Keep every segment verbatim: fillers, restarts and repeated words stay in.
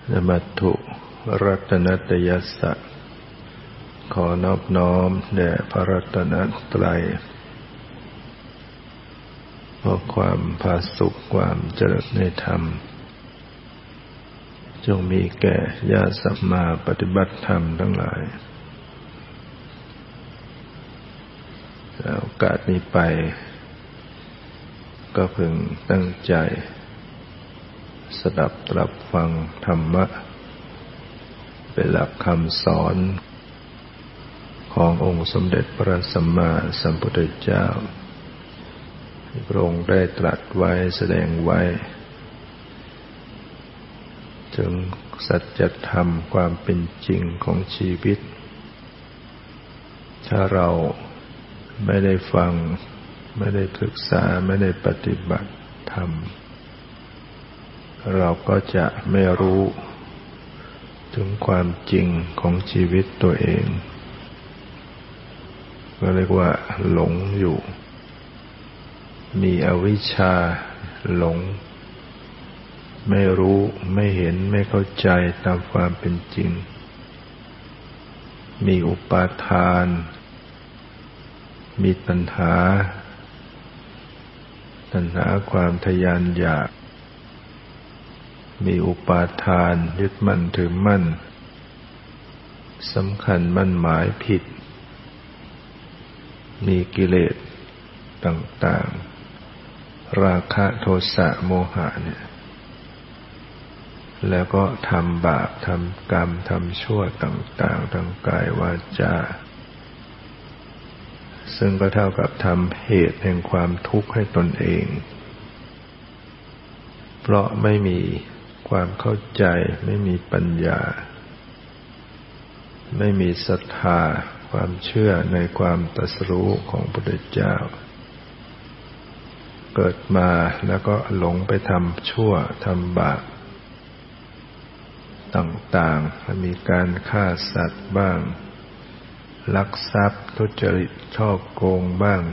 นมัตถุรัตนัตยัสสะขอนอบน้อมแด่พระรัตนตรัยเพราะความผาสุกความเจริญในธรรมจงมีแก่ญาติสัมมาปฏิบัติธรรมทั้งหลายโอกาสนี้ไปก็พึงตั้งใจสดับตรับฟังธรรมะเป็นหลักคำสอนขององค์สมเด็จพระสัมมาสัมพุทธเจ้าที่พระองค์ได้ตรัสไว้แสดงไว้ถึงสัจธรรมความเป็นจริงของชีวิตถ้าเราไม่ได้ฟังไม่ได้ศึกษาไม่ได้ปฏิบัติธรรมเราก็จะไม่รู้ถึงความจริงของชีวิตตัวเองก็เรียกว่าหลงอยู่มีอวิชชาหลงไม่รู้ไม่เห็นไม่เข้าใจตามความเป็นจริงมีอุปาทานมีตัณหาตัณหาความทยานอยากมีอุปาทานยึดมั่นถือมั่นสำคัญมั่นหมายผิดมีกิเลสต่างๆราคะโทสะโมหะเนี่ยแล้วก็ทำบาปทำกรรมทำชั่วต่างๆทางกายวาจาซึ่งก็เท่ากับทำเหตุแห่งความทุกข์ให้ตนเองเพราะไม่มีความเข้าใจไม่มีปัญญาไม่มีศรัทธาความเชื่อในความตรัสรู้ของพระพุทธเจ้าเกิดมาแล้วก็หลงไปทำชั่วทำบาปต่างๆมีการฆ่าสัตว์บ้างลักทรัพย์ทุจริตฉ้อโกงบ้าง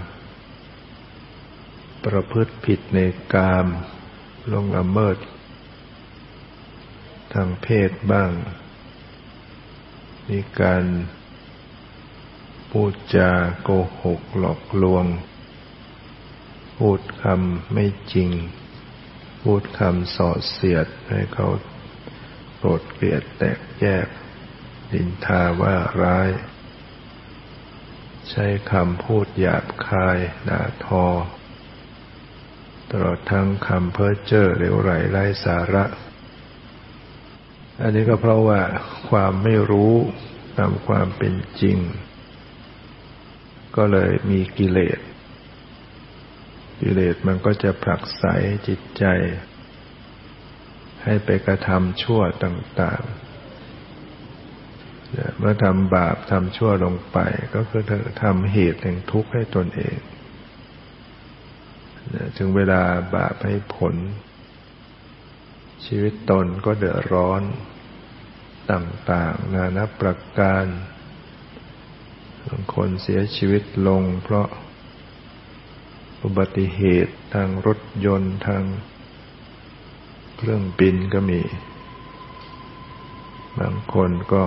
ประพฤติผิดในกามล่วงละเมิดทางเพศบ้างมีการพูดจาโกหกหลอกลวงพูดคำไม่จริงพูดคำส่อเสียดให้เขาโกรธเกลียดแตกแยกนินทาว่าร้ายใช้คำพูดหยาบคายด่าทอตลอดทั้งคำเพ้อเจ้อเหลวไหลไร้สาระอันนี้ก็เพราะว่าความไม่รู้ตามความเป็นจริงก็เลยมีกิเลสกิเลสมันก็จะผลักไสจิตใจให้ไปกระทำชั่วต่างๆเมื่อทำบาปทำชั่วลงไปก็คือทำเหตุแห่งทุกข์ให้ตนเองถึงเวลาบาปให้ผลชีวิตตนก็เดือดร้อนต่างๆนานาประการบางคนเสียชีวิตลงเพราะอุบัติเหตุทางรถยนต์ทางเครื่องบินก็มีบางคนก็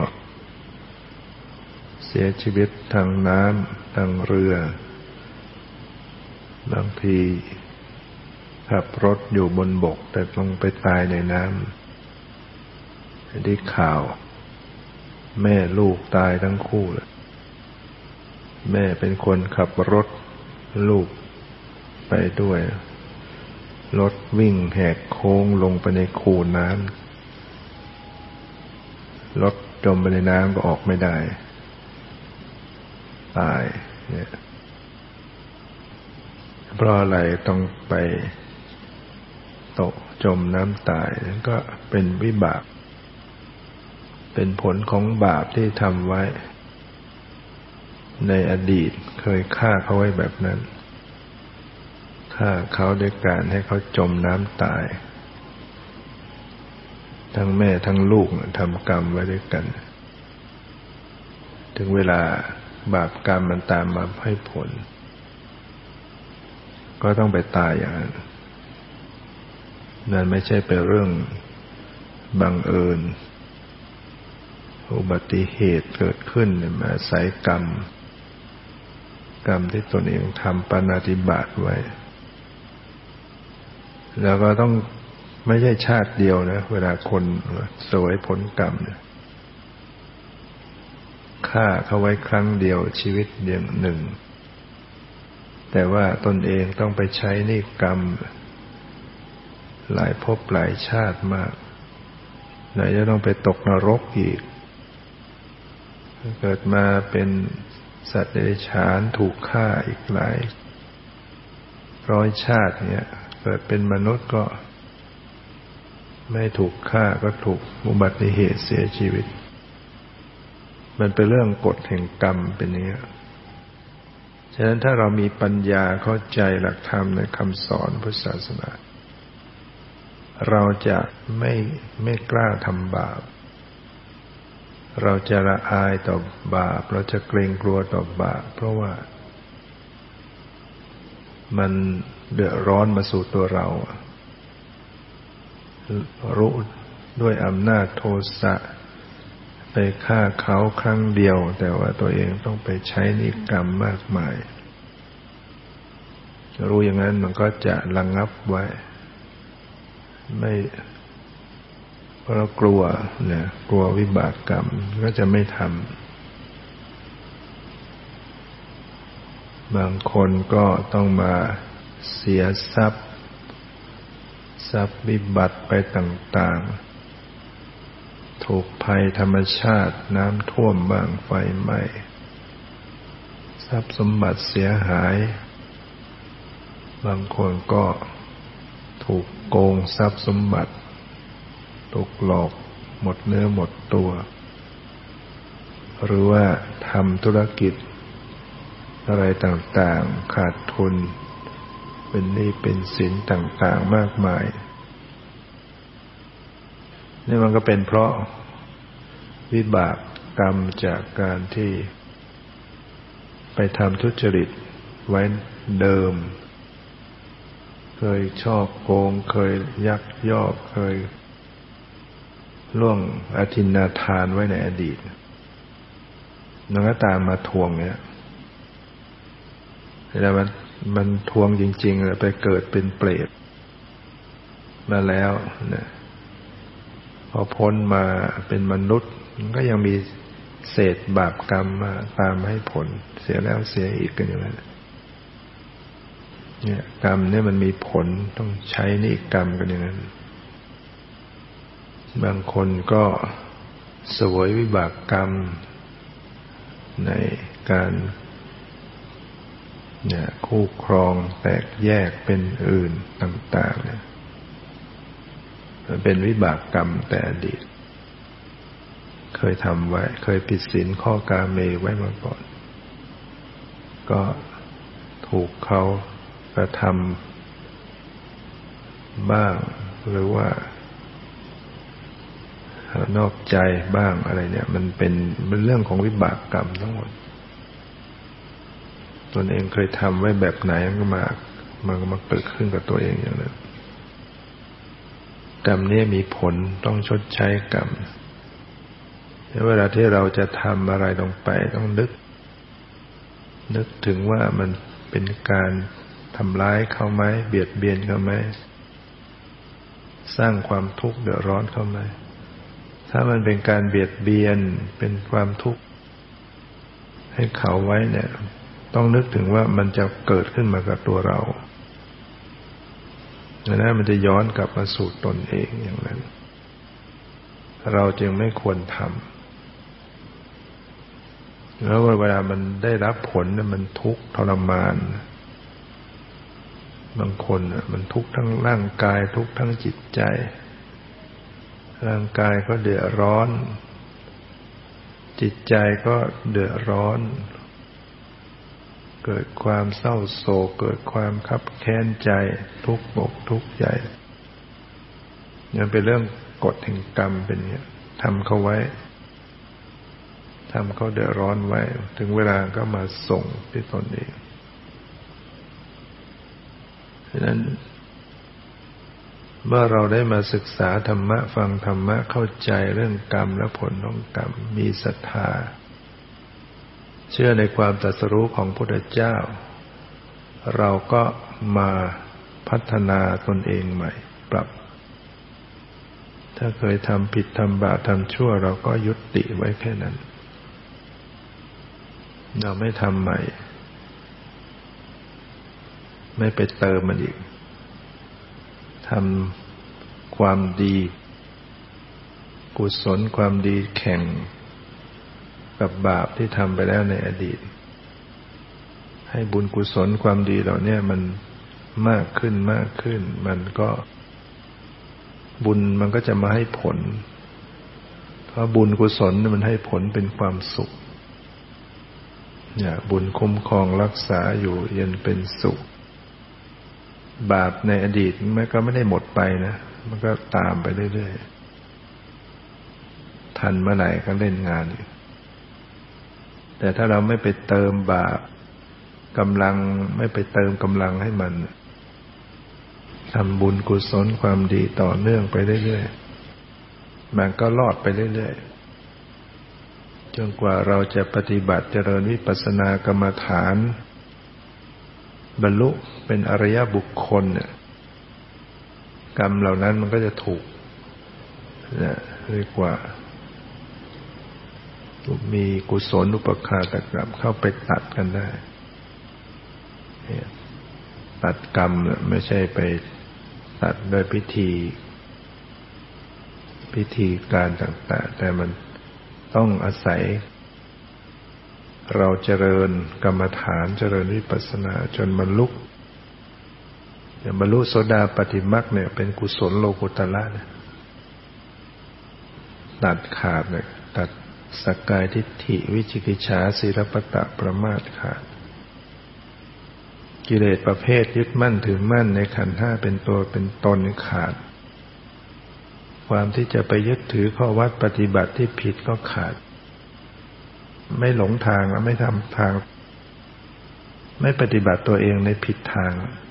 เสียชีวิตทางน้ำทางเรือบางทีขับรถอยู่บนบกแต่ลงไปตายในน้ำได้ข่าวแม่ลูกตายทั้งคู่เลยแม่เป็นคนขับรถลูกไปด้วยรถวิ่งแหกโค้งลงไปในคูน้ำรถจมไปในน้ำก็ออกไม่ได้ตายเนี่ยเพราะอะไรต้องไปตกจมน้ำตายนั่นก็เป็นวิบากเป็นผลของบาปที่ทำไว้ในอดีตเคยฆ่าเขาไว้แบบนั้นฆ่าเขาด้วยการให้เขาจมน้ำตายทั้งแม่ทั้งลูกทำกรรมไว้ด้วยกันถึงเวลาบาปกรรมมันตามมาให้ผลก็ต้องไปตายอย่างนั้นนั่นไม่ใช่เป็นเรื่องบังเอิญอุบัติเหตุเกิดขึ้นมาอาศัยกรรมกรรมที่ตนเองทำปาณาติบาตไว้แล้วก็ต้องไม่ใช่ชาติเดียวนะเวลาคนเสวยผลกรรมเนี่ยฆ่าเขาไว้ครั้งเดียวชีวิตเดียวหนึ่งแต่ว่าตนเองต้องไปใช้นี่กรรมหลายภพหลายชาติมากไหนจะต้องไปตกนรกอีกเกิดมาเป็นสัตว์เดรัจฉานถูกฆ่าอีกหลายร้อยชาติเนี่ยเกิดเป็นมนุษย์ก็ไม่ถูกฆ่าก็ถูกอุบัติเหตุเสียชีวิตมันเป็นเรื่องกฎแห่งกรรมเป็นอย่างนี้ฉะนั้นถ้าเรามีปัญญาเข้าใจหลักธรรมในคำสอนพุทธศาสนาเราจะไม่ไม่กล้าทำบาปเราจะละอายต่อบาปเราจะเกรงกลัวต่อบาปเพราะว่ามันเดือดร้อนมาสู่ตัวเรารู้ด้วยอำนาจโทสะไปฆ่าเขาครั้งเดียวแต่ว่าตัวเองต้องไปใช้นิกรรมมากมายรู้อย่างนั้นมันก็จะระงับไว้ไม่เพราะเรากลัวเนี่ยกลัววิบากกรรมก็จะไม่ทำบางคนก็ต้องมาเสียทรัพย์ทรัพย์วิบัติไปต่างๆถูกภัยธรรมชาติน้ำท่วมบ้างไฟไหม้ทรัพย์สมบัติเสียหายบางคนก็ถูกโกงทรัพย์สมบัติถูกหลอกหมดเนื้อหมดตัวหรือว่าทำธุรกิจอะไรต่างๆขาดทุนเป็นหนี้เป็นสินต่างๆมากมายนี่มันก็เป็นเพราะวิบากกรรมจากการที่ไปทำทุจริตไว้เดิมเคยชอบโกงเคยยักยอกเคยล่วงอทินนาทานไว้ในอดีตมันก็ตามมาทวงเนี่ยแล้วมันมันทวงจริงๆเลยไปเกิดเป็นเปรตมาแล้วนะพอพ้นมาเป็นมนุษย์มันก็ยังมีเศษบาปกรรมมาตามให้ผลเสียแล้วเสียอีกกันอย่างนั้นเนี่ยกรรมเนี่ยมันมีผลต้องใช้นี่กรรมกันอย่างนั้นบางคนก็เสวยวิบากกรรมในการเนี่ยคู่ครองแตกแยกเป็นอื่นต่างๆเนี่ยมันเป็นวิบากกรรมแต่อดีตเคยทำไว้เคยผิดศีลข้อกาเมไว้มาก่อนก็ถูกเขากระทำบ้างหรือว่านอกใจบ้างอะไรเนี่ยมันเป็นเป็นเรื่องของวิบากกรรมทั้งหมดตนเองเคยทำไว้แบบไหนมันก็มามันก็มาเกิดขึ้นกับตัวเองอย่างนั้นกรรมนี้มีผลต้องชดใช้กรรมเวลาที่เราจะทำอะไรลงไปต้องนึกนึกถึงว่ามันเป็นการทำร้ายเขาไหมเบียดเบียนเขาไหมสร้างความทุกข์เดือดร้อนเขาไหมถ้ามันเป็นการเบียดเบียนเป็นความทุกข์ให้เขาไว้เนี่ยต้องนึกถึงว่ามันจะเกิดขึ้นมากับตัวเราดังนั้นมันจะย้อนกลับมาสู่ตนเองอย่างนั้นเราจึงไม่ควรทำแล้วเวลามันได้รับผลเนี่ยมันทุกข์ทรมานบางคนมันทุกข์ทั้งร่างกายทุกข์ทั้งจิตใจร่างกายก็เดือดร้อนจิตใจก็เดือดร้อนเกิดความเศร้าโศกเกิดความคับแค้นใจทุกข์อกทุกข์ใจนี่เป็นเรื่องกฎแห่งกรรมเป็นอย่างนี้ทำเขาไว้ทำเขาเดือดร้อนไว้ถึงเวลาก็มาส่งที่ตนเองฉะนั้นเมื่อเราได้มาศึกษาธรรมะฟังธรรมะเข้าใจเรื่องกรรมและผลของกรรมมีศรัทธาเชื่อในความตรัสรู้ของพระพุทธเจ้าเราก็มาพัฒนาตนเองใหม่ปรับถ้าเคยทำผิดทำบาปทำชั่วเราก็ยุติไว้แค่นั้นเราไม่ทำใหม่ไม่ไปเติมมันอีกทำความดีกุศลความดีแข่งกับบาปที่ทำไปแล้วในอดีตให้บุญกุศลความดีเหล่านี้มันมากขึ้นมากขึ้นมันก็บุญมันก็จะมาให้ผลเพราะบุญกุศลมันให้ผลเป็นความสุขเนี่ยบุญคุ้มครองรักษาอยู่เย็นเป็นสุขบาปในอดีตมันก็ไม่ได้หมดไปนะมันก็ตามไปเรื่อยๆทันเมื่อไหร่ก็เล่นงานอีกแต่ถ้าเราไม่ไปเติมบาปกำลังไม่ไปเติมกำลังให้มันทำบุญกุศลความดีต่อเนื่องไปเรื่อยๆมันก็รอดไปเรื่อยๆจนกว่าเราจะปฏิบัติเจริญวิปัสสนากรรมฐานบรรลุเป็นอริยบุคคลเนี่ยกรรมเหล่านั้นมันก็จะถูกเนี่ยเรียกว่ามีกุศลอุปคาตกรรมเข้าไปตัดกันได้ตัดกรรมไม่ใช่ไปตัดด้วยพิธีพิธีการต่างๆแต่มันต้องอาศัยเราเจริญกรรมฐานเจริญวิปัสสนาจนบรรลุอย่างบรรลุโสดาปัตติมรรคเนี่ยเป็นกุศลโลกุตระเนี่ยตัดขาดเลยตัดสักกายทิฏฐิวิจิกิจฉาศีลปตะประมาทขาดกิเลสประเภทยึดมั่นถือมั่นในขันธ์ห้าเป็นตัวเป็นตนขาดความที่จะไปยึดถือข้อวัดปฏิบัติที่ผิดก็ขาดไม่หลงทางไม่ทำทางไม่ปฏิบัติตัวเองในผิดทาง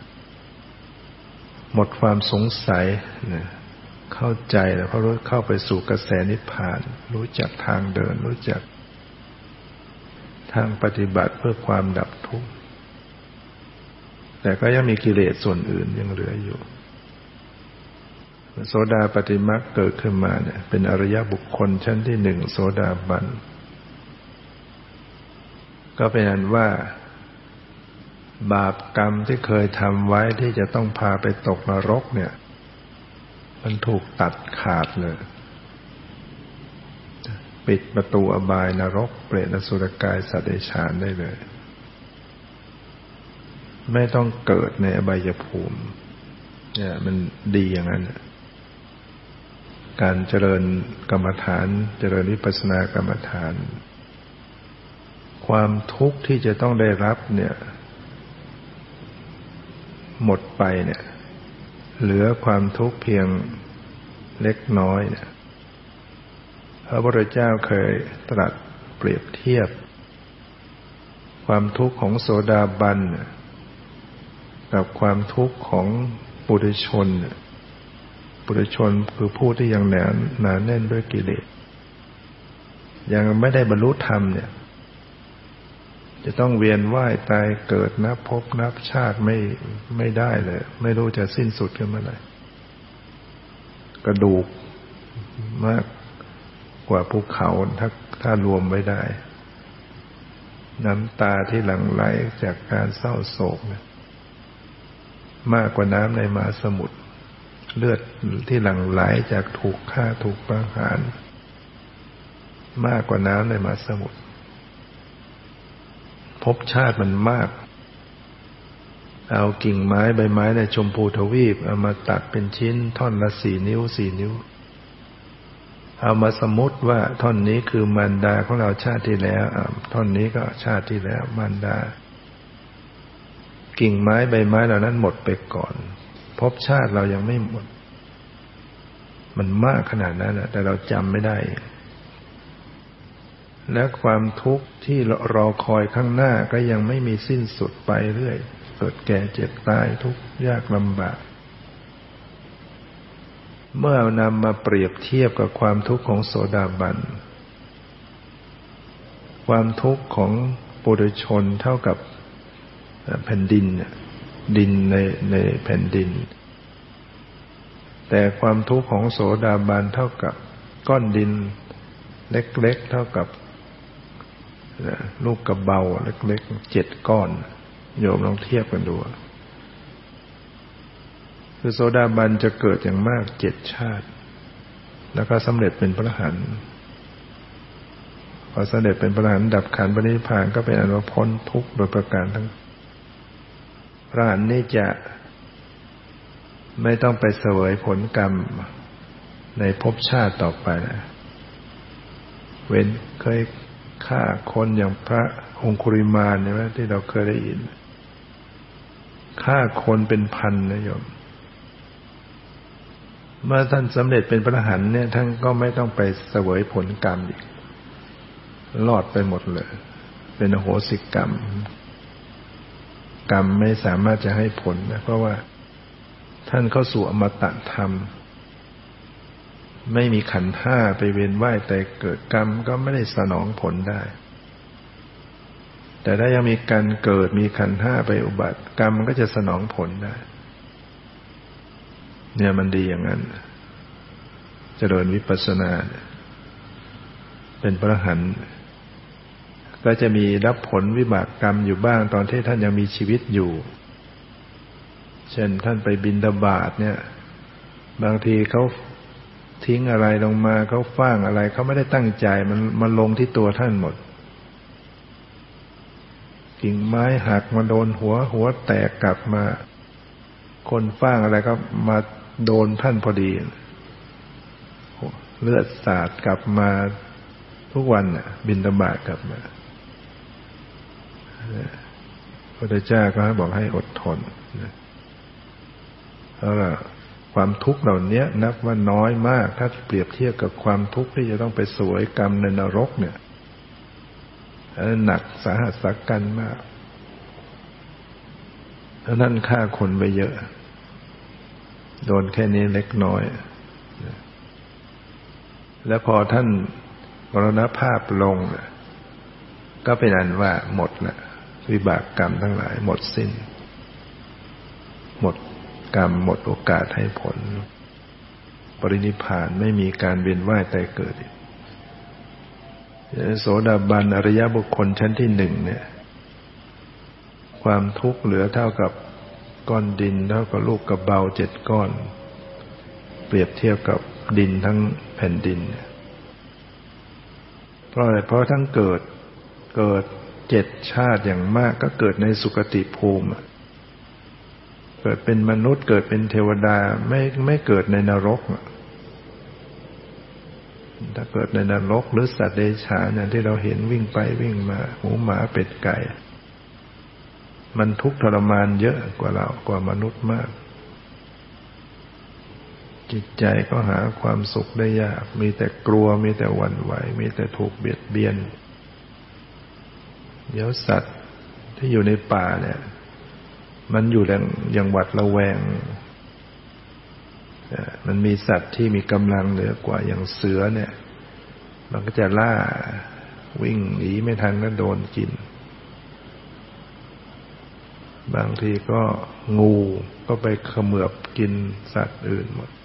หมดความสงสัยนะเข้าใจแล้วเพราะรู้เข้าไปสู่กระแสนิพพานรู้จักทางเดินรู้จักทางปฏิบัติเพื่อความดับทุกข์แต่ก็ยังมีกิเลสส่วนอื่นยังเหลืออยู่โสดาปัตติมรรคเกิดขึ้นมาเนี่ยเป็นอริยบุคคลชั้นที่หนึ่งโสดาบันก็เป็นอันว่าบาปกรรมที่เคยทำไว้ที่จะต้องพาไปตกนรกเนี่ยมันถูกตัดขาดเลยปิดประตูอบายนรกเปรตอสุรกายสัตว์เดรัจฉานได้เลยไม่ต้องเกิดในอบายภูมิเนี่ยมันดีอย่างนั้นการเจริญกรรมฐานเจริญวิปัสสนากรรมฐานความทุกข์ที่จะต้องได้รับเนี่ยหมดไปเนี่ยเหลือความทุกข์เพียงเล็กน้อยเนี่ยพระพุทธเจ้าเคยตรัสเปรียบเทียบความทุกข์ของโสดาบันกับความทุกข์ของปุถุชนปุถุชนคือผู้ที่ยังหนาหนาแน่นด้วยกิเลสยังไม่ได้บรรลุธรรมเนี่ยจะต้องเวียนว่ายตายเกิดนับภพนับชาติไม่ไม่ได้เลยไม่รู้จะสิ้นสุดกันเมื่อไหร่กระดูกมากกว่าภูเขาถ้าถ้ารวมไว้ได้น้ำตาที่หลั่งไหลจากการเศร้าโศกเนี่ยมากกว่าน้ำในมหาสมุทรเลือดที่หลั่งไหลจากถูกฆ่าถูกประหารมากกว่าน้ำในมหาสมุทรภพชาติมันมากเอากิ่งไม้ใบไม้ในชมพูทวีปเอามาตัดเป็นชิ้นท่อนละสี่นิ้วสี่นิ้วเอามาสมมติว่าท่อนนี้คือมารดาของเราชาติที่แล้วท่อนนี้ก็ชาติที่แล้วมารดากิ่งไม้ใบไม้เหล่านั้นหมดไปก่อนภพชาติเรายังไม่หมดมันมากขนาดนั้นนะแต่เราจำไม่ได้และความทุกข์ที่รอคอยข้างหน้าก็ยังไม่มีสิ้นสุดไปเรื่อยเกิดแก่เจ็บตายทุกข์ยากลำบากเมื่อนำมาเปรียบเทียบกับความทุกข์ของโสดาบันความทุกข์ของปุถุชนเท่ากับแผ่นดินดินในในแผ่นดินแต่ความทุกข์ของโสดาบันเท่ากับก้อนดินเล็กๆเท่ากับลูกกระเบาเล็กๆเจ็ดก้อนโยมลองเทียบกันดูคือโสดาบันจะเกิดอย่างมากเจ็ดชาติแล้วก็สำเร็จเป็นพระอรหันต์พอสำเร็จเป็นพระอรหันต์ดับขันธ์ปรินิพพานก็เป็นอนุพ้นทุกข์โดยประการทั้งพระอรหันต์นี่จะไม่ต้องไปเสวยผลกรรมในภพชาติต่อไปนะเว้นเคยฆ่าคนอย่างพระองคุริมานใช่ไหมที่เราเคยได้ยินฆ่าคนเป็นพันนะโยมเมื่อท่านสำเร็จเป็นพระอรหันต์เนี่ยท่านก็ไม่ต้องไปเสวยผลกรรมอีกรอดไปหมดเลยเป็นอโหสิกรรมกรรมไม่สามารถจะให้ผลนะเพราะว่าท่านเข้าสู่อมตะธรรมไม่มีขันธ์ห้าไปเวียนว่ายแต่เกิดกรรมก็ไม่ได้สนองผลได้แต่ถ้ายังมีการเกิดมีขันธ์ห้าไปอุบัติกรรมมันก็จะสนองผลได้เนี่ยมันดีอย่างนั้นเจริญวิปัสสนาเป็นพระอรหันต์ก็จะมีรับผลวิบากกรรมอยู่บ้างตอนที่ท่านยังมีชีวิตอยู่เช่นท่านไปบิณฑบาตเนี่ยบางทีเขาทิ้งอะไรลงมาเขาฟ้างอะไรเขาไม่ได้ตั้งใจมันมันลงที่ตัวท่านหมดกิ่งไม้หักมาโดนหัวหัวแตกกลับมาคนฟ้างอะไรก็มาโดนท่านพอดีเลือดสาดกลับมาทุกวันน่ะบิณฑบาตกลับมาพระพุทธเจ้าก็บอกให้อดทนเพราะว่าความทุกข์เหล่านี้นับว่าน้อยมากถ้าเปรียบเทียบกับความทุกข์ที่จะต้องไปเสวยกรรมในนรกเนี่ยหนักสาหัสสากันมากเพราะนั้นฆ่าคนไปเยอะโดนแค่นี้เล็กน้อยแล้วพอท่านมรณภาพลงก็เป็นอันว่าหมดละวิบากกรรมทั้งหลายหมดสิ้นหมดกรรมหมดโอกาสให้ผลปรินิพพานไม่มีการเวียนว่ายตายเกิดโสดาบันอริยบุคคลชั้นที่หนึ่งเนี่ยความทุกข์เหลือเท่ากับก้อนดินเท่ากับลูกกระเบาเจ็ดก้อนเปรียบเทียบกับดินทั้งแผ่นดินเพราะอะไรเพราะทั้งเกิดเกิดเจ็ดชาติอย่างมากก็เกิดในสุคติภูมิเกิดเป็นมนุษย์เกิดเป็นเทวดาไม่ไม่เกิดในนรกถ้าเกิดในนรกหรือสัตว์เดรัจฉานอย่างที่เราเห็นวิ่งไปวิ่งมาหมูหมาเป็ดไก่มันทุกข์ทรมานเยอะกว่าเรากว่ามนุษย์มากจิตใจก็หาความสุขได้ยากมีแต่กลัวมีแต่หวั่นไหวมีแต่ถูกเบียดเบียนเดี๋ยวสัตว์ที่อยู่ในป่าเนี่ยมันอยู่อย่างหวาดระแวงมันมีสัตว์ที่มีกำลังเหนือกว่าอย่างเสือเนี่ยมันก็จะล่าวิ่งหนีไม่ทันก็โดนกินบางทีก็งูก็ไปเขมือบกินสัตว์อื่นหมด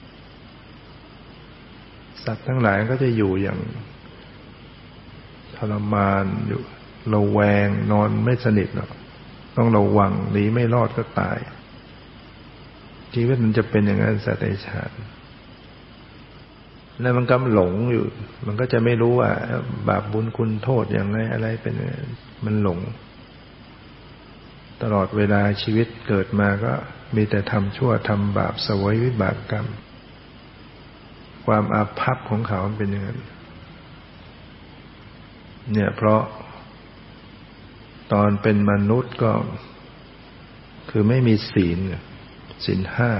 สัตว์ทั้งหลายก็จะอยู่อย่างทรมานอยู่ระแวงนอนไม่สนิทหรอกต้องระวังหนีไม่รอดก็ตายชีวิตมันจะเป็นอย่างนั้นสัตว์เดรัจฉานแล้วมันก็หลงอยู่มันก็จะไม่รู้ว่าบาปบุญคุณโทษอย่างไรอะไรเป็นมันหลงตลอดเวลาชีวิตเกิดมาก็มีแต่ทำชั่วทำบาปเสวยวิบากกรรมความอาภัพของเขาเป็นอย่างนั้นเนี่ยเพราะตอนเป็นมนุษย์ก็คือไม่มีศีลศีลห้า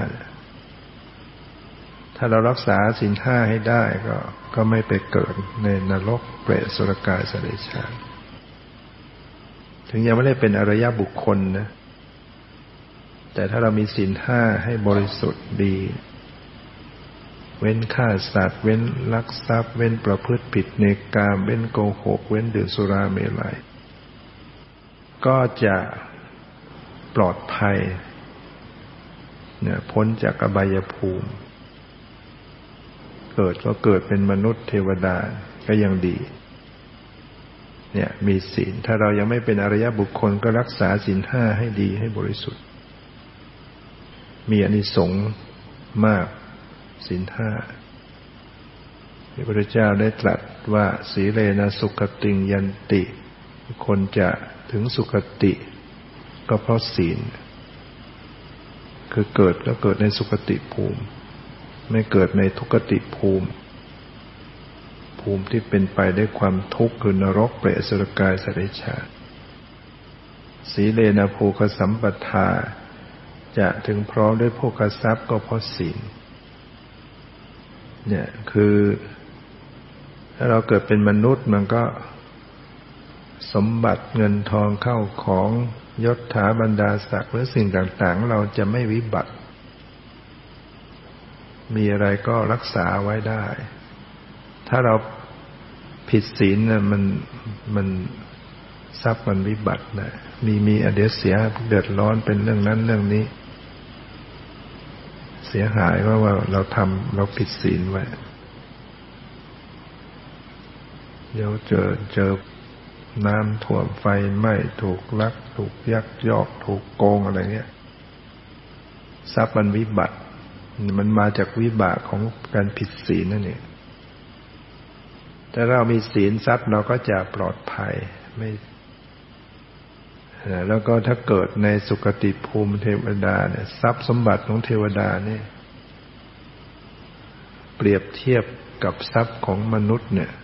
ถ้าเรารักษาศีลห้าให้ได้ก็ก็ไม่ไปเกิดในนรกเปรตอสุรกายสัตว์เดรัจฉานถึงยังไม่ได้เป็นอริยบุคคลนะแต่ถ้าเรามีศีลห้าให้บริสุทธิ์ดีเว้นฆ่าสัตว์เว้นลักทรัพย์เว้นประพฤติผิดในกามเว้นโกหกเว้นดื่มสุราเมลัยก็จะปลอดภัยเนี่ยพ้นจากอบายภูมิเกิดก็เกิดเป็นมนุษย์เทวดาก็ยังดีเนี่ยมีศีลถ้าเรายังไม่เป็นอริยบุคคลก็รักษาศีลห้าให้ดีให้บริสุทธิ์มีอานิสงส์มากศีลห้าพระพุทธเจ้าได้ตรัสว่าสีเลนะสุขติงยันติคนจะถึงสุขติก็เพราะศีลคือเกิดแล้วเกิดในสุคติภูมิไม่เกิดในทุกขติภูมิภูมิที่เป็นไปด้วยความทุกข์คือนรกเปรตอสุรกายสัตว์เดรัจฉานสีเลนะโภคสัมปทาจะถึงพร้อมด้วยโภคทรัพย์ก็เพราะศีลเนี่ยคือถ้าเราเกิดเป็นมนุษย์มันก็สมบัติเงินทองเข้าของยศถาบรรดาศักดิ์หรือสิ่งต่างๆเราจะไม่วิบัติมีอะไรก็รักษาไว้ได้ถ้าเราผิดศีลน่ะมันมันทรัพย์มันวิบัตินะมีมีอเดี๋ยวเสียเดือดร้อนเป็นเรื่องนั้นเรื่องนี้เสียหายเพราะว่าเราทำเราผิดศีลไว้เดี๋ยวเจอเจอน้ำท่วมไฟไหม้ถูกลักถูกยักยอกถูกโกงอะไรเงี้ยทรัพย์มันวิบัติมันมาจากวิบากของการผิดศีลนั่นเองถ้าเรามีศีลทรัพย์เราก็จะปลอดภัยไม่แล้วก็ถ้าเกิดในสุคติภูมิเทวดาเนี่ยทรัพย์สมบัติของเทวดาเนี่ยเปรียบเทียบกับทรัพย์ของมนุษย์เนี่ย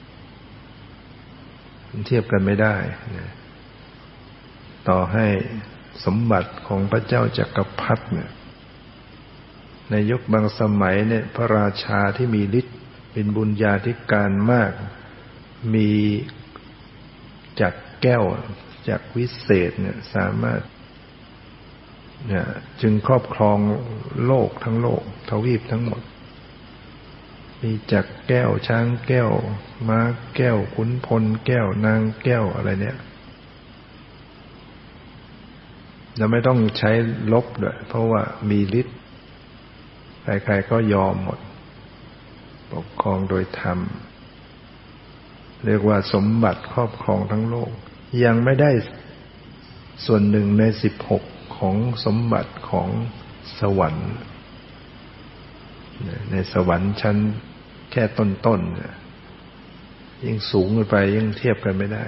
เทียบกันไม่ได้นะต่อให้สมบัติของพระเจ้าจักรพรรดิเนี่ยในยุคบางสมัยเนี่ยพระราชาที่มีฤทธิ์เป็นบุญญาธิการมากมีจักรแก้วจักรวิเศษเนี่ยสามารถเนี่ยจึงครอบครองโลกทั้งโลกทวีปทั้งหมดมีจักรแก้วช้างแก้วม้าแก้วขุนพลแก้วนางแก้วอะไรเนี่ยเราไม่ต้องใช้ลบด้วยเพราะว่ามีฤทธิ์ใครๆก็ยอมหมดปกครองโดยธรรมเรียกว่าสมบัติครอบครองทั้งโลกยังไม่ได้ส่วนหนึ่งในสิบหกของสมบัติของสวรรค์ในสวรรค์ชั้นแค่ต้นๆยิ่งสูงขึ้นไปยิ่งเทียบกันไม่ได้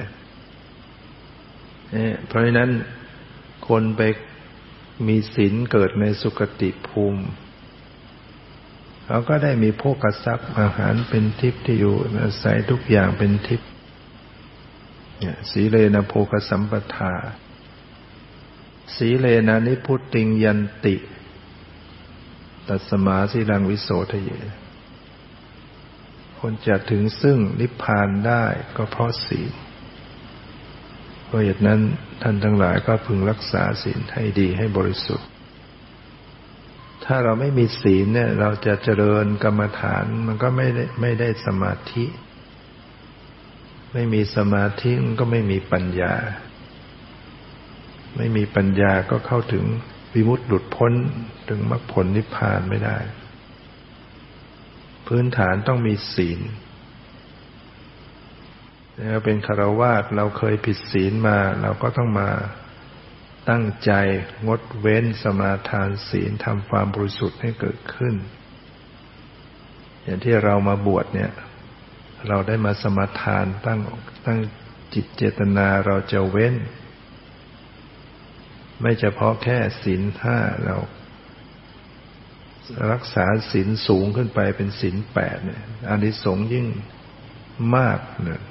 เพราะฉะนั้นคนไปมีศีลเกิดในสุคติภูมิเขาก็ได้มีโภคทรัพย์อาหารเป็นทิพย์ที่อยู่อาศัยทุกอย่างเป็นทิพย์เนี่ยสีเลนะโภคสัมปทาสีเลนะนิพุตติงยันติตัสมาสีลังวิโสทะเยคนจะถึงซึ่งนิพพานได้ก็เพราะศีลเพราะเหตุนั้นท่านทั้งหลายก็พึงรักษาศีลให้ดีให้บริสุทธิ์ถ้าเราไม่มีศีลเนี่ยเราจะเจริญกรรมฐานมันก็ไม่ได้ไม่ได้สมาธิไม่มีสมาธิมันก็ไม่มีปัญญาไม่มีปัญญาก็เข้าถึงวิมุตติหลุดพ้นถึงมรรคผลนิพพานไม่ได้พื้นฐานต้องมีศีลเราเป็นฆราวาสเราเคยผิดศีลมาเราก็ต้องมาตั้งใจงดเว้นสมาทานศีลทำความบริสุทธิ์ให้เกิดขึ้นอย่างที่เรามาบวชเนี่ยเราได้มาสมาทานตั้งตั้งจิตเจตนาเราจะเว้นไม่เฉพาะแค่ศีลห้าเรารักษาศีลสูงขึ้นไปเป็นศีลแปดเนี่ยอานิสงส์ยิ่งมากเนี่ย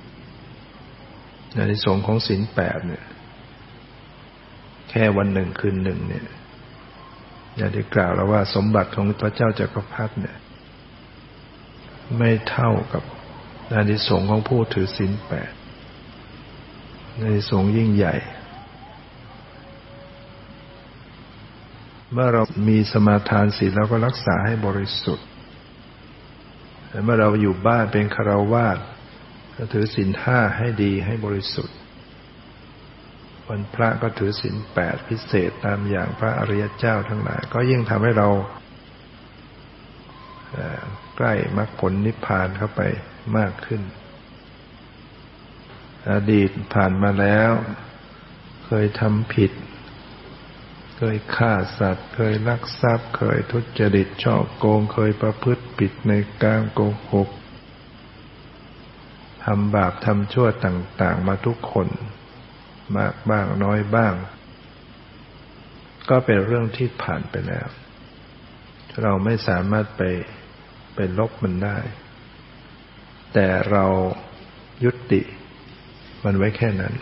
อานิสงส์ของศีลแปดเนี่ยแค่วันหนึ่งคืนหนึ่งเนี่ยอย่างที่กล่าวแล้วว่าสมบัติของพระเจ้าจักรพรรดิเนี่ยไม่เท่ากับอานิสงส์ของผู้ถือศีลแปดอานิสงส์ยิ่งใหญ่เมื่อเรามีสมาทานศีลแล้วก็รักษาให้บริสุทธิ์เมื่อเราอยู่บ้านเป็นฆราวาสก็ถือศีลห้าให้ดีให้บริสุทธิ์วันพระก็ถือศีลแปดพิเศษตามอย่างพระอริยเจ้าทั้งหลายก็ยิ่งทำให้เราใกล้มรรคผลนิพพานเข้าไปมากขึ้นอดีตผ่านมาแล้วเคยทำผิดเคยฆ่าสัตว์เคยลักทรัพย์เคยทุจริตฉ้อโกงเคยประพฤติผิดในการโกหกทำบาปทำชั่วต่างๆมาทุกคนมากบ้างน้อยบ้างก็เป็นเรื่องที่ผ่านไปแล้วเราไม่สามารถไปไปลบมันได้แต่เรายุติมันไว้แค่นั้น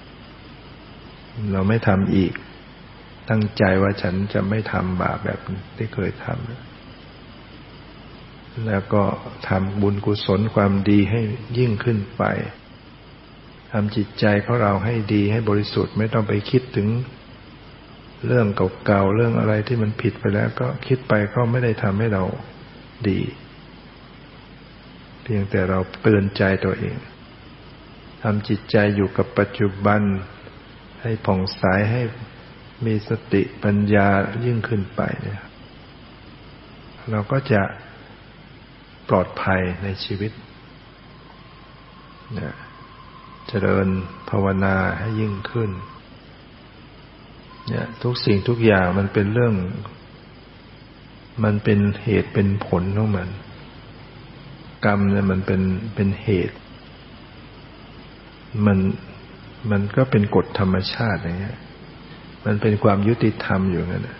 เราไม่ทำอีกตั้งใจว่าฉันจะไม่ทำบาปแบบที่เคยทำแล้วก็ทำบุญกุศลความดีให้ยิ่งขึ้นไปทำจิตใจของเราให้ดีให้บริสุทธิ์ไม่ต้องไปคิดถึงเรื่องเก่าๆเรื่องอะไรที่มันผิดไปแล้วก็คิดไปก็ไม่ได้ทำให้เราดีเพียงแต่เราเตือนใจตัวเองทำจิตใจอยู่กับปัจจุบันให้ผ่องใสให้มีสติปัญญายิ่งขึ้นไปเนี่ยเราก็จะปลอดภัยในชีวิตเนี่ยเจริญภาวนาให้ยิ่งขึ้นเนี่ยทุกสิ่งทุกอย่างมันเป็นเรื่องมันเป็นเหตุเป็นผลของมันกรรมเนี่ยมันเป็นเป็นเหตุมันมันก็เป็นกฎธรรมชาติอย่างเงี้ยมันเป็นความยุติธรรมอยู่นั่นแหละ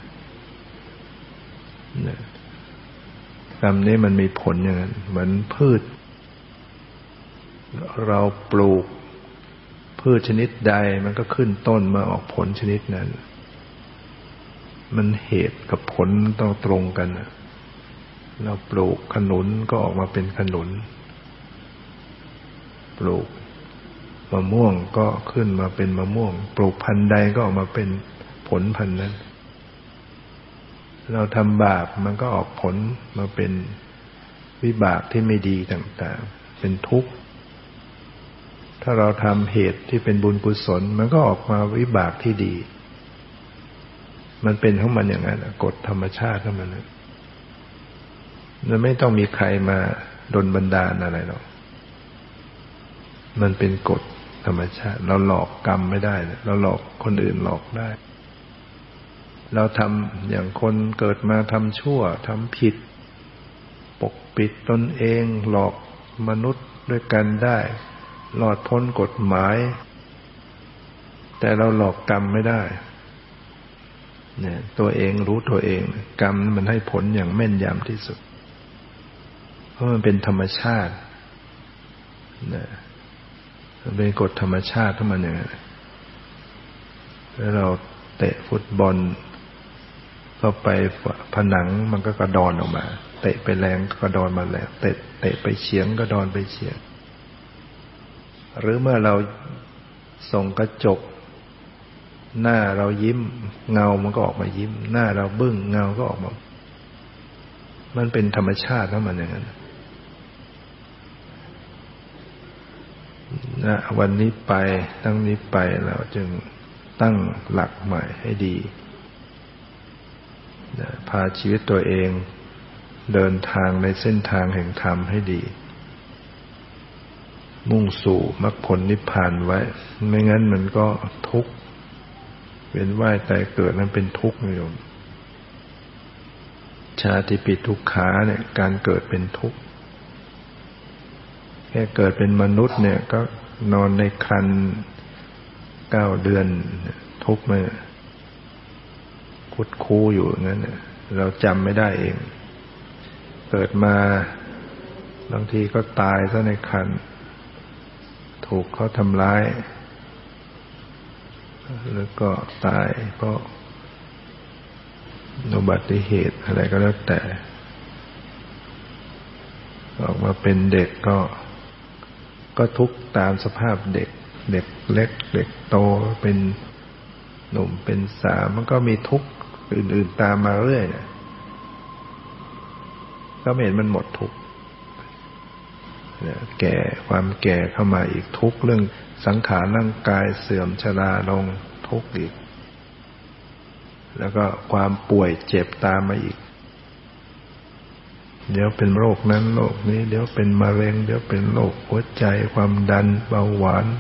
กรรมนี้มันมีผลอย่างนั้นเหมือนพืชเราปลูกพืชชนิดใดมันก็ขึ้นต้นมาออกผลชนิดนั้นมันเหตุกับผลต้องตรงกันเราปลูกขนุนก็ออกมาเป็นขนุนปลูกมะม่วงก็ขึ้นมาเป็นมะม่วงปลูกพันธุ์ใดก็ออกมาเป็นผลพันธุ์นั้นเราทำบาปมันก็ออกผลมาเป็นวิบากที่ไม่ดีต่างๆเป็นทุกข์ถ้าเราทำเหตุที่เป็นบุญกุศลมันก็ออกมาวิบากที่ดีมันเป็นของมันอย่างนั้นกฎธรรมชาติของมันมันไม่ต้องมีใครมาดลบันดาลอะไรหรอกมันเป็นกฎธรรมชาติเราหลอกกรรมไม่ได้เราหลอกคนอื่นหลอกได้เราทำอย่างคนเกิดมาทำชั่วทำผิดปกปิดตนเองหลอกมนุษย์ด้วยกันได้หลอดพ้นกฎหมายแต่เราหลอกกรรมไม่ได้เนี่ยตัวเองรู้ตัวเองกรรมมันให้ผลอย่างแม่นยำที่สุดเพราะมันเป็นธรรมชาตินะมันเป็นกฎธรรมชาติของมันอย่างนั้นแล้วเราเตะฟุตบอลเข้าไปผนังมันก็กระดอนออกมาเตะไปแรงก็กระดอนมาแล้วเตะเตะไปเฉียงก็กระดอนไปเฉียงหรือเมื่อเราส่องกระจกหน้าเรายิ้มเงามันก็ออกมายิ้มหน้าเราบึ้งเงาก็ออกมามันเป็นธรรมชาติของมันอย่างนั้นนะวันนี้ไปตั้งนี้ไปเราจึงตั้งหลักใหม่ให้ดีนะพาชีวิตตัวเองเดินทางในเส้นทางแห่งธรรมให้ดีมุ่งสู่มรรคผลนิพพานไว้ไม่งั้นมันก็ทุกข์เวียนว่ายตายเกิดนั้นเป็นทุกข์นะโยมชาติปิทุกขาเนี่ยการเกิดเป็นทุกข์แค่เกิดเป็นมนุษย์เนี่ยก็นอนในครรภ์เก้าเดือนทุกข์ไหมคุดคู้อยู่งั้นเราจำไม่ได้เองเกิดมาบางทีก็ตายซะในครรภ์ถูกเขาทำร้ายแล้วก็ตายเพราะอุบัติเหตุอะไรก็แล้วแต่ออกมาเป็นเด็กก็ก็ทุกข์ตามสภาพเด็กเด็กเล็กเด็กโตเป็นหนุ่มเป็นสาวมันก็มีทุกข์อื่นๆตามมาเรื่อยก็ไม่เห็นมันหมดทุกข์เนี่ยแก่ความแก่เข้ามาอีกทุกข์เรื่องสังขารร่างกายเสื่อมชราลงทุกข์อีกแล้วก็ความป่วยเจ็บตามมาอีกเดี๋ยวเป็นโรคนั้นโรคนี้เดี๋ยวเป็นมะเร็งเดี๋ยวเป็นโรคหัวใจความดันเบาหวาน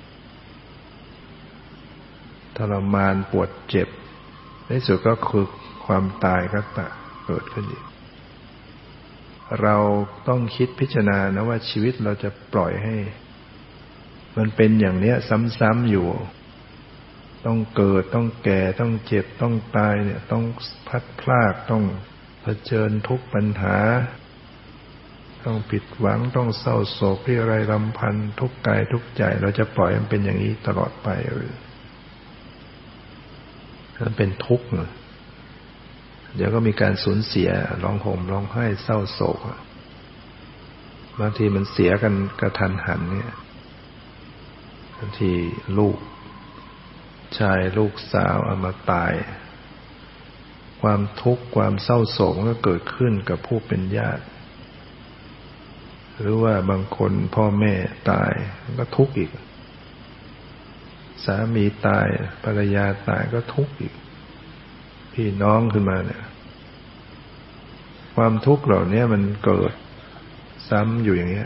ทรมานปวดเจ็บในที่สุดก็คือความตายก็ตะเกิดขึ้นอีกเราต้องคิดพิจารณานะว่าชีวิตเราจะปล่อยให้มันเป็นอย่างนี้ซ้ำๆอยู่ต้องเกิดต้องแก่ต้องเจ็บต้องตายเนี่ยต้องพลัดพรากต้องเผชิญทุกปัญหาต้องผิดหวังต้องเศร้าโศกพิไรรำพันทุกกายทุกใจเราจะปล่อยมันเป็นอย่างนี้ตลอดไปหรือมันเป็นทุกข์เดี๋ยวก็มีการสูญเสียร้องห่มร้องไห้เศร้าโศกบางทีมันเสียกันกระทันหันเนี่ยบางทีลูกชายลูกสาวเอามาตายความทุกข์ความเศร้าโศกก็เกิดขึ้นกับผู้เป็นญาติหรือว่าบางคนพ่อแม่ตายก็ทุกข์อีกสามีตายภรรยาตายก็ทุกข์อีกพี่น้องขึ้นมาเนี่ยความทุกข์เหล่านี้มันเกิดซ้ำอยู่อย่างเงี้ย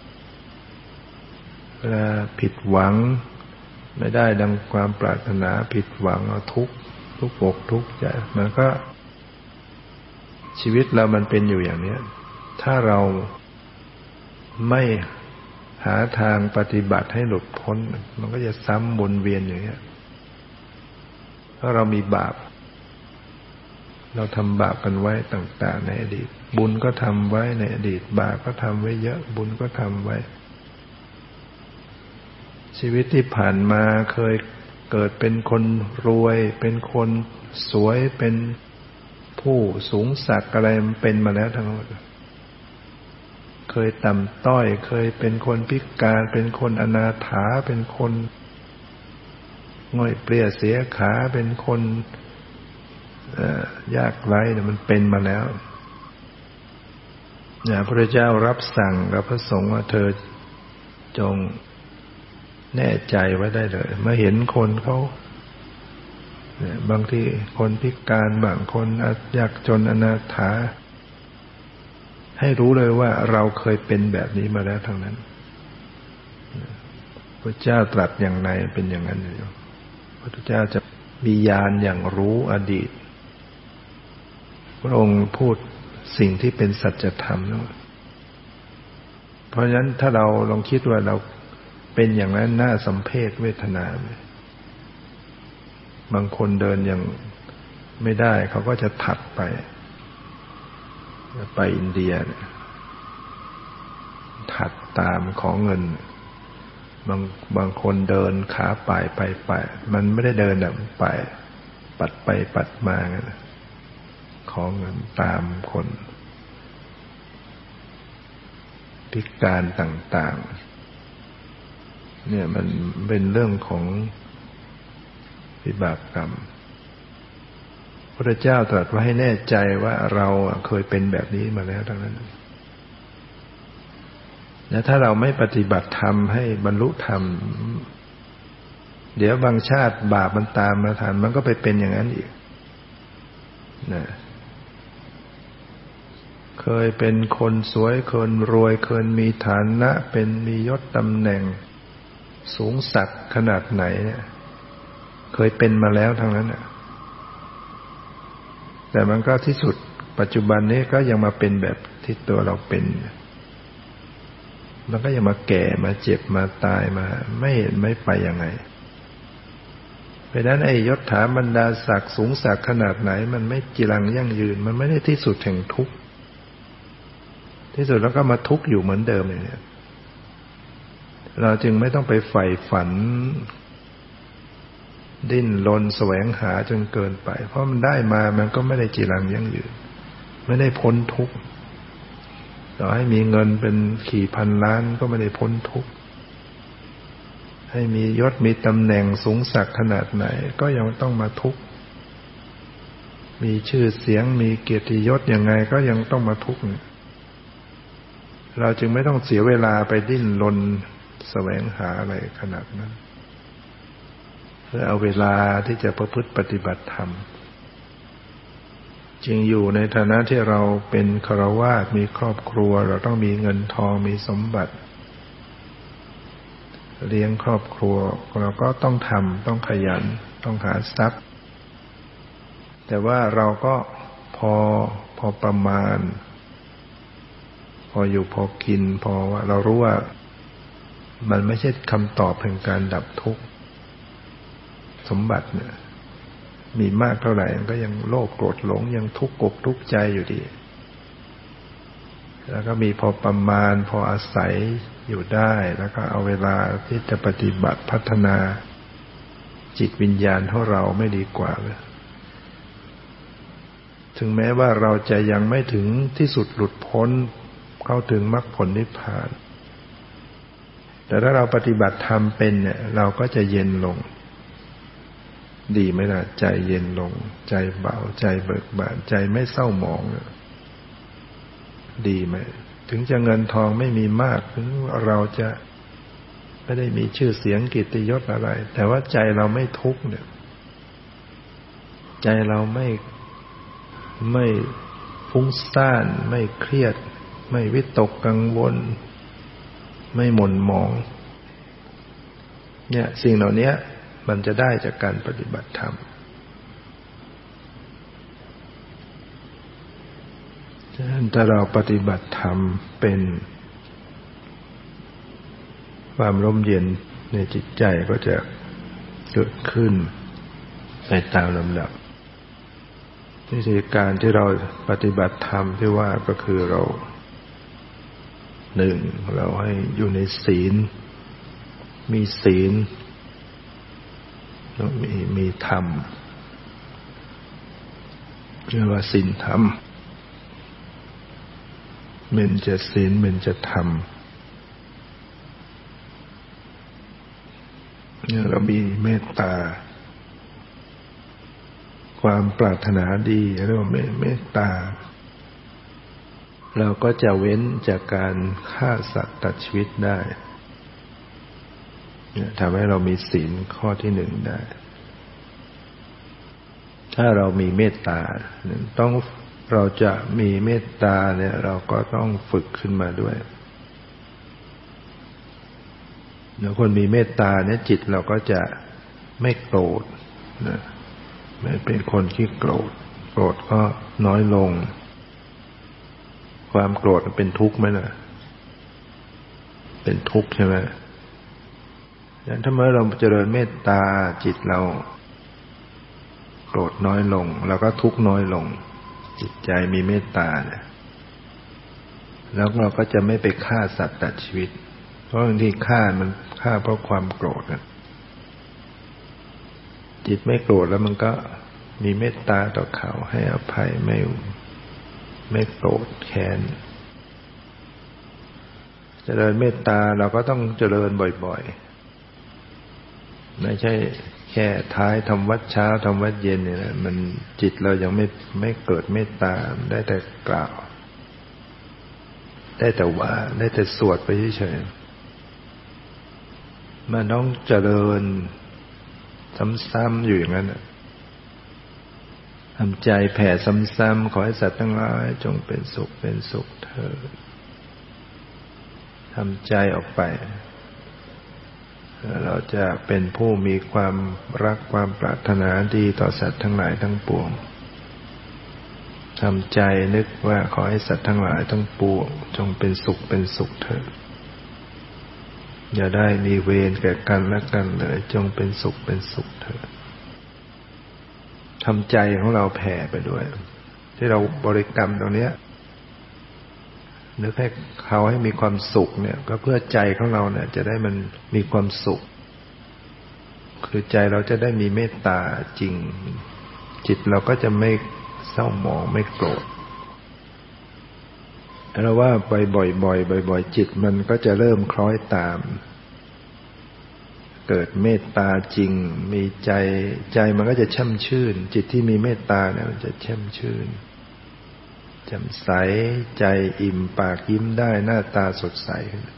เวลาผิดหวังไม่ได้ดังความปรารถนาผิดหวังเอาทุกข์ทุกข์อกทุกข์ใจมันก็ชีวิตเรามันเป็นอยู่อย่างเนี้ยถ้าเราไม่หาทางปฏิบัติให้หลุดพ้นมันก็จะซ้ำวนเวียนอย่างเงี้ยเพราะเรามีบาปเราทำบาปกันไว้ต่างๆในอดีตบุญก็ทำไว้ในอดีตบาปก็ทำไว้เยอะบุญก็ทำไว้ชีวิตที่ผ่านมาเคยเกิดเป็นคนรวยเป็นคนสวยเป็นผู้สูงศักดิ์อะไรมันเป็นมาแล้วทั้งหมดเคยต่ำต้อยเคยเป็นคนพิการเป็นคนอนาถาเป็นคนง่อยเปรี้ยเสียขาเป็นคนยากไร้เนี่ยมันเป็นมาแล้วเนี่ยพระเจ้ารับสั่งกับพระสงฆ์ว่าเธอจงแน่ใจไว้ได้เลยเมื่อเห็นคนเขาเนี่ยบางทีคนพิการบางคนยากจนอนาถาให้รู้เลยว่าเราเคยเป็นแบบนี้มาแล้วทั้งนั้นพระเจ้าตรัสอย่างไรเป็นอย่างนั้นเลยพระเจ้าจะมีญาณอย่างรู้อดีตพระองค์พูดสิ่งที่เป็นสัจธรรมนะเพราะฉะนั้นถ้าเราลองคิดว่าเราเป็นอย่างนั้นน่าสัมเพชเวทนาบางคนเดินอย่างไม่ได้เขาก็จะถัดไปไปอินเดียถัดตามของเงินบางบางคนเดินขาไปไปไปมันไม่ได้เดินแบบไปปัดไปปัดมาไงของเงินตามคนพิการต่างๆเนี่ยมันเป็นเรื่องของวิบากกรรมพระเจ้าตรัสว่าให้แน่ใจว่าเราเคยเป็นแบบนี้มาแล้วทั้งนั้นและถ้าเราไม่ปฏิบัติธรรมให้บรรลุธรรมเดี๋ยวบางชาติบาปมันตามมาทันมันก็ไปเป็นอย่างนั้นอีกนะเคยเป็นคนสวยคนรวยเคยมีฐานะเป็นมียศตำแหน่งสูงสักขนาดไหนเนี่ยเคยเป็นมาแล้วทั้งนั้นน่ะแต่มันก็ที่สุดปัจจุบันนี้ก็ยังมาเป็นแบบที่ตัวเราเป็นมันก็ยังมาแก่มาเจ็บมาตายมาไม่เห็นไม่ไปยังไงเพราะนั้นไอ้ยศถาบรรดาศักดิ์สูงสักขนาดไหนมันไม่จีรังยั่งยืนมันไม่ได้ที่สุดแห่งทุกข์ที่สุดแล้วก็มาทุกข์อยู่เหมือนเดิมอย่างนี้เราจึงไม่ต้องไปใฝ่ฝันดิ้นรนแสวงหาจนเกินไปเพราะมันได้มามันก็ไม่ได้จีรังยั่งยืนไม่ได้พ้นทุกข์ต่อให้มีเงินเป็นกี่พันล้านก็ไม่ได้พ้นทุกข์ให้มียศมีตำแหน่งสูงสักขนาดไหนก็ยังต้องมาทุกข์มีชื่อเสียงมีเกียรติยศยังไงก็ยังต้องมาทุกข์เราจึงไม่ต้องเสียเวลาไปดิ้นรนแสวงหาอะไรขนาดนั้นเพื่อเอาเวลาที่จะประพฤติปฏิบัติธรรมจึงอยู่ในฐานะที่เราเป็นฆราวาสมีครอบครัวเราต้องมีเงินทองมีสมบัติเลี้ยงครอบครัวเราก็ต้องทำต้องขยันต้องหาทรัพย์แต่ว่าเราก็พอพอประมาณพออยู่พอกินพอว่าเรารู้ว่ามันไม่ใช่คำตอบแห่งการดับทุกข์สมบัติเนี่ยมีมากเท่าไหร่ก็ยังโลภโกรธหลงยังทุกข์อกทุกข์ใจอยู่ดีแล้วก็มีพอประมาณพออาศัยอยู่ได้แล้วก็เอาเวลาที่จะปฏิบัติพัฒนาจิตวิญญาณของเราไม่ดีกว่าเลยถึงแม้ว่าเราจะยังไม่ถึงที่สุดหลุดพ้นเข้าถึงมรรคผลนิพพานแต่ถ้าเราปฏิบัติธรรมเป็นเนี่ยเราก็จะเย็นลงดีไหมล่ะใจเย็นลงใจเบาใจเบิกบานใจไม่เศร้าหมองดีไหมถึงจะเงินทองไม่มีมากถึงเราจะไม่ได้มีชื่อเสียงกิตติยศอะไรแต่ว่าใจเราไม่ทุกข์เนี่ยใจเราไม่ไม่ฟุ้งซ่านไม่เครียดไม่วิตกกังวลไม่หม่นหมองเนี่ยสิ่งเหล่านี้มันจะได้จากการปฏิบัติธรรมฉะนั้นถ้าเราปฏิบัติธรรมเป็นความร่มเย็นในจิตใจก็จะเกิดขึ้นในตามลำดับวิธีการที่เราปฏิบัติธรรมที่ว่าก็คือเราหนึ่งเราให้อยู่ในศีลมีศีลแล้วมีมีธรรมเรียกว่าศีลธรรมเบญจศีลเบญจธรรมเนี่ยเรามีเมตตาความปรารถนาดีเรียกว่าเมตตาเราก็จะเว้นจากการฆ่าสัตว์ตัดชีวิตได้ทำให้เรามีศีลข้อที่หนึ่งได้ถ้าเรามีเมตตาต้องเราจะมีเมตตาเนี่ยเราก็ต้องฝึกขึ้นมาด้วยแล้วคนมีเมตตาเนี่ยจิตเราก็จะไม่โกรธนะไม่เป็นคนที่โกรธโกรธก็น้อยลงความโกรธเป็นทุกข์ไหมล่ะเป็นทุกข์ใช่ไหมดังนั้นถ้าเมื่อเราเจริญเมตตาจิตเราโกรธน้อยลงเราก็ทุกข์น้อยลงจิตใจมีเมตตาเนี่ยแล้วเราก็จะไม่ไปฆ่าสัตว์ตัดชีวิตเพราะบางทีฆ่ามันฆ่าเพราะความโกรธนะจิตไม่โกรธแล้วมันก็มีเมตตาต่อเขาให้อภัยไม่ไม่โกรธแค้นเจริญเมตตาเราก็ต้องเจริญบ่อยๆไม่ใช่แค่ท้ายทำวัดเช้าทำวัดเย็นเนี่ยนะมันจิตเรายังไม่ไม่เกิดเมตตาได้แต่กล่าวได้แต่ว่าได้แต่สวดไปเฉยๆมันต้องเจริญซ้ำๆอยู่อย่างนั้นทำใจแผ่ซ้ำๆขอให้สัตว์ทั้งหลายจงเป็นสุขเป็นสุขเถิดทำใจออกไปเราจะเป็นผู้มีความรักความปรารถนาดีต่อสัตว์ทั้งหลายทั้งปวงทำใจนึกว่าขอให้สัตว์ทั้งหลายทั้งปวงจงเป็นสุขเป็นสุขเถิดอย่าได้มีเวรแก่กันและกันเลยจงเป็นสุขเป็นสุขเถิดทำใจของเราแผ่ไปด้วยที่เราบริกรรมตรงนี้นึกให้เขาให้มีความสุขเนี่ยก็เพื่อใจของเราเนี่ยจะได้มันมีความสุขคือใจเราจะได้มีเมตตาจริงจิตเราก็จะไม่เศร้าหมองไม่โกรธเราว่าไปบ่อยๆบ่อยๆจิตมันก็จะเริ่มคล้อยตามเกิดเมตตาจริงมีใจใจมันก็จะแช่มชื่นจิตที่มีเมตตาเนี่ยมันจะแช่มชื่นแจ่มใสใจอิ่มปากยิ้มได้หน้าตาสดใส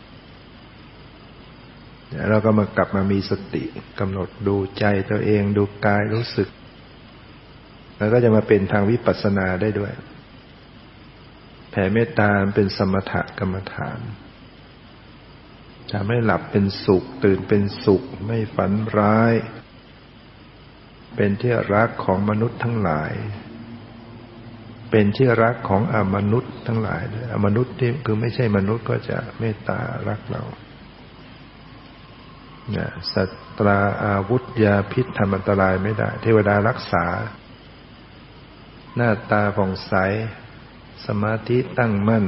เราก็มากลับมามีสติกำหนดดูใจตัวเองดูกายรู้สึกแล้วก็จะมาเป็นทางวิปัสสนาได้ด้วยแผ่เมตตาเป็นสมถกรรมฐานทำให้หลับเป็นสุขตื่นเป็นสุขไม่ฝันร้ายเป็นที่รักของมนุษย์ทั้งหลายเป็นที่รักของอมนุษย์ทั้งหลายด้วยอมนุษย์ที่คือไม่ใช่มนุษย์ก็จะเมตตารักเราเนี่ยสัตราอาวุธยาพิษทำอันตรายไม่ได้เทวดารักษาหน้าตาผ่องใสสมาธิตั้งมั่น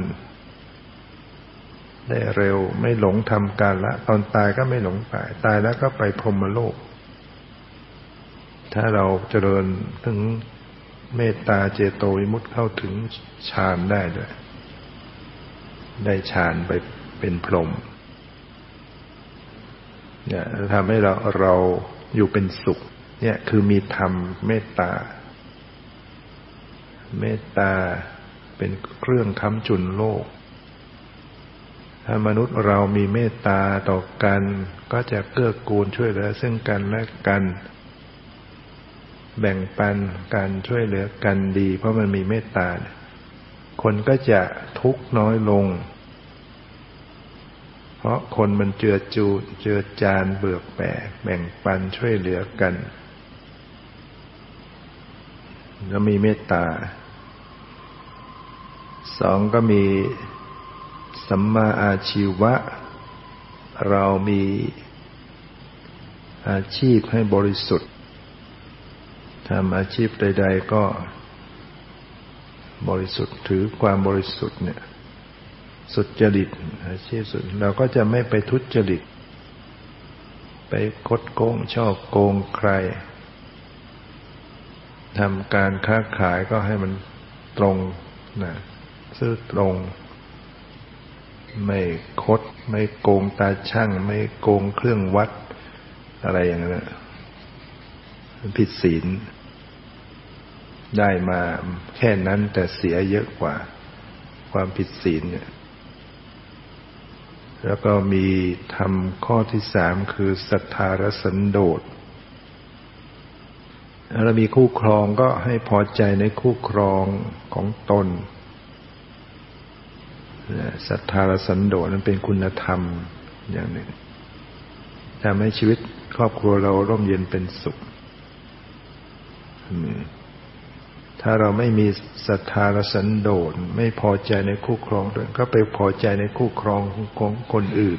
ได้เร็วไม่หลงทำกาละตอนตายก็ไม่หลงตายตายแล้วก็ไปพรหมโลกถ้าเราเจริญถึงเมตตาเจโตวิมุตติเข้าถึงฌานได้ด้วยได้ฌานไปเป็นพรหมเนี่ยทำให้เราเราอยู่เป็นสุขเนี่ยคือมีธรรมเมตตาเมตตาเป็นเครื่องค้ำจุนโลกถ้ามนุษย์เรามีเมตตาต่อกันก็จะเกื้อกูลช่วยเหลือซึ่งกันและกันแบ่งปันการช่วยเหลือกันดีเพราะมันมีเมตตาคนก็จะทุกข์น้อยลงเพราะคนมันเจือจูนเจือจานเบิกแบกแบ่งปันช่วยเหลือกันแล้วมีเมตตาสองก็มีสัมมาอาชีวะเรามีอาชีพให้บริสุทธิ์ทำอาชีพใดๆก็บริสุทธิ์ถือความบริสุทธิ์เนี่ยสุจริตอาชีพสุดเราก็จะไม่ไปทุจริตไปคดโกงช่อโกงใครทำการค้าขายก็ให้มันตรงนะซื่อตรงไม่คดไม่โกงตาช่างไม่โกงเครื่องวัดอะไรอย่างนั้นผิดศีลได้มาแค่นั้นแต่เสียเยอะกว่าความผิดศีลเนี่ยแล้วก็มีธรรมข้อที่สามคือสัทธารสันโดษแล้วมีคู่ครองก็ให้พอใจในคู่ครองของตนสัทธารสันโดษนั้นเป็นคุณธรรมอย่างหนึ่งทำให้ชีวิตครอบครัวเราร่มเย็นเป็นสุขถ้าเราไม่มีสัทธารสันโดษไม่พอใจในคู่ครองด้วยก็ไปพอใจในคู่ครองของคนอื่น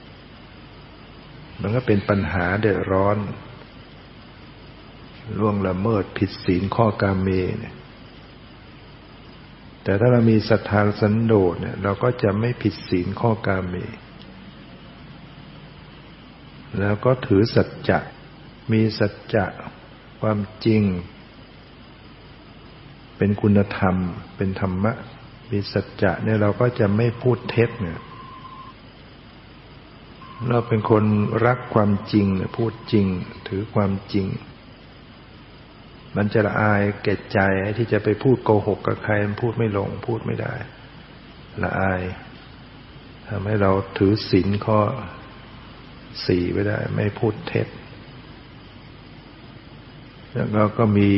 มันก็เป็นปัญหาเดือดร้อนล่วงละเมิดผิดศีลข้อกาเมเนี่ยแต่ถ้าเรามีสัทธารสันโดษเนี่ยเราก็จะไม่ผิดศีลข้อกาเมแล้วก็ถือสัจจะมีสัจจะความจริงเป็นคุณธรรมเป็นธรรมะมีสัจจะเนี่ยเราก็จะไม่พูดเท็จเนี่ยเราเป็นคนรักความจริงพูดจริงถือความจริงมันจะละอายแก่ใจที่จะไปพูดโกหกกับใครมันพูดไม่ลงพูดไม่ได้ละอายทำให้เราถือศีลข้อสี่ไว้ได้ไม่พูดเท็จแล้วก็ก็มี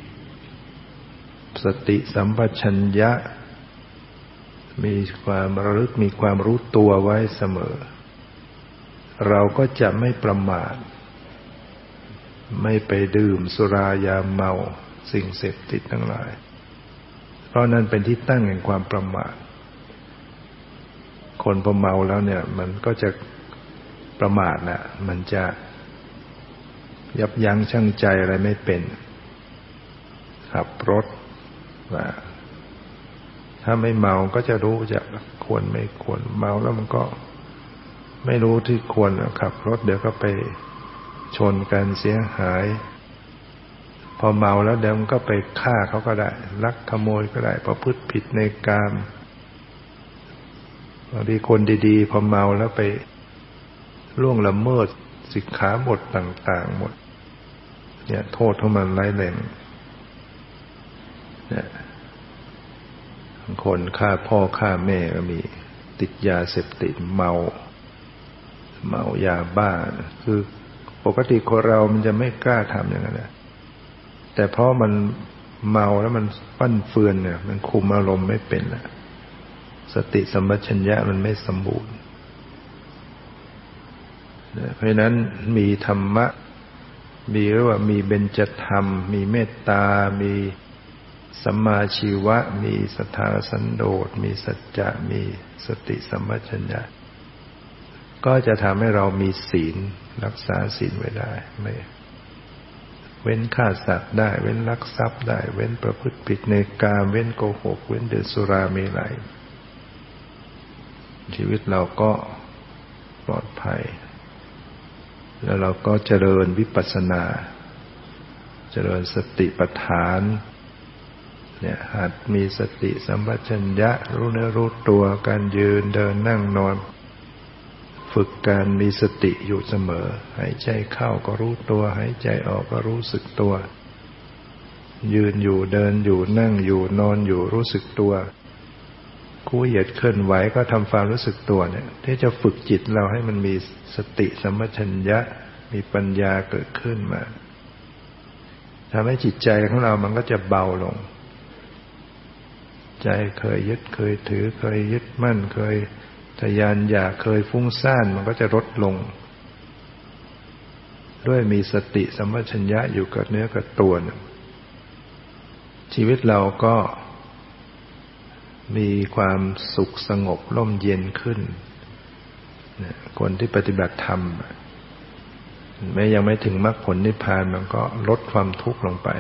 สติสัมปชัญญะมีความระลึกมีความรู้ตัวไว้เสมอเราก็จะไม่ประมาทไม่ไปดื่มสุรายาเมาสิ่งเสพติดทั้งหลายเพราะนั่นเป็นที่ตั้งแห่งความประมาทคนพอเมาแล้วเนี่ยมันก็จะประมาทแหละมันจะยับยั้งชั่งใจอะไรไม่เป็นขับรถว่าถ้าไม่เมาก็จะรู้จักควรไม่ควรเมาแล้วมันก็ไม่รู้ที่ควรขับรถเดี๋ยวก็ไปชนกันเสียหายพอเมาแล้วเดี๋ยวมันก็ไปฆ่าเขาก็ได้ลักขโมยก็ได้ประพฤติผิดในกามบางทีคนดีๆพอเมาแล้วไปล่วงละเมิดสิกขาบทต่างๆหมดเนี่ยโทษของมันร้ายแรงเนี่ยางคนฆ่าพ่อฆ่าแม่ก็มีติดยาเสพติดเมาเมายาบ้าคือปกติคนเรามันจะไม่กล้าทำอย่างนั้นนะแต่เพราะมันเมาแล้วมันฟั่นเฟือนเนี่ยมันคุมอารมณ์ไม่เป็นนะสติสัมปชัญญะมันไม่สมบูรณ์เพราะฉะนั้นมีธรรมะมีเรียกว่ามีเบญจธรรมมีเมตตามีสัมมาชีวะมีสัทธาสันโดษมีสัจจะมีสติสัมปชัญญะก็จะทำให้เรามีศีลรักษาศีลไว้ได้ไม่เว้นฆ่าสัตว์ได้เว้นลักทรัพย์ได้เว้นประพฤติผิดในกามเว้นโกหกเว้นดื่มสุราเมลัยชีวิตเราก็ปลอดภัยแล้วเราก็เจริญวิปัสสนาเจริญสติปัฏฐานเนี่ยหัดมีสติสัมปชัญญะรู้เนื้อรู้ตัวการยืนเดินนั่งนอนฝึกการมีสติอยู่เสมอหายใจเข้าก็รู้ตัวหายใจออกก็รู้สึกตัวยืนอยู่เดินอยู่นั่งอยู่นอนอยู่รู้สึกตัวคู่เหยียดเคลื่อนไหวก็ทำความรู้สึกตัวเนี่ยที่จะฝึกจิตเราให้มันมีสติสัมปชัญญะมีปัญญาเกิดขึ้นมาทำให้จิตใจของเรามันก็จะเบาลงใจเคยยึดเคยถือเคยยึดมั่นเคยทะยานอยากเคยฟุ้งซ่านมันก็จะลดลงด้วยมีสติสัมปชัญญะอยู่กับเนื้อกับตัวชีวิตเราก็มีความสุขสงบร่มเย็นขึ้นคนที่ปฏิบัติธรรมแม้ยังไม่ถึงมรรคผลนิพพานมันก็ลดความทุกข์ลงไป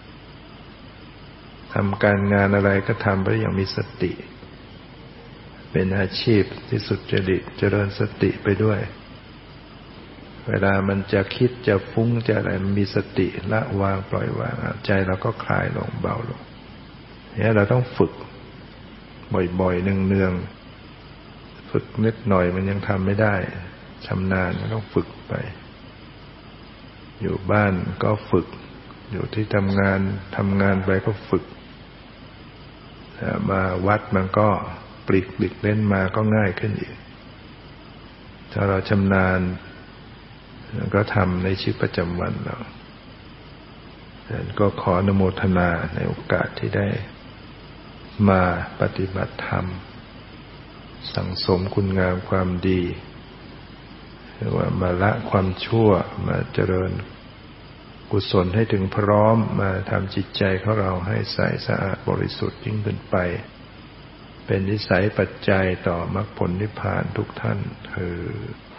ทำการงานอะไรก็ทำไปอย่างมีสติเป็นอาชีพที่สุจริตเจริญสติไปด้วยเวลามันจะคิดจะฟุ้งจะอะไรมันมีสติละวางปล่อยวางใจเราก็คลายลงเบาลงเนี่ยเราต้องฝึกบ่อยๆเนืองๆฝึกนิดหน่อยมันยังทำไม่ได้ชำนาญก็ต้องฝึกไปอยู่บ้านก็ฝึกอยู่ที่ทำงานทำงานไปก็ฝึกมาวัดมันก็ปลีกบิดเล่นมาก็ง่ายขึ้นอีกถ้าเราชำนาญก็ทำในชีวิตประจำวันเราก็ขออนุโมทนาในโอกาสที่ได้มาปฏิบัติธรรมสั่งสมคุณงามความดีเรียกว่ามาละความชั่วมาเจริญกุศลให้ถึงพร้อมมาทำจิตใจของเราให้ใสสะอาดบริสุทธิ์ยิ่งขึ้นไปเป็นนิสัยปัจจัยต่อมรรคผลนิพพานทุกท่านเถิด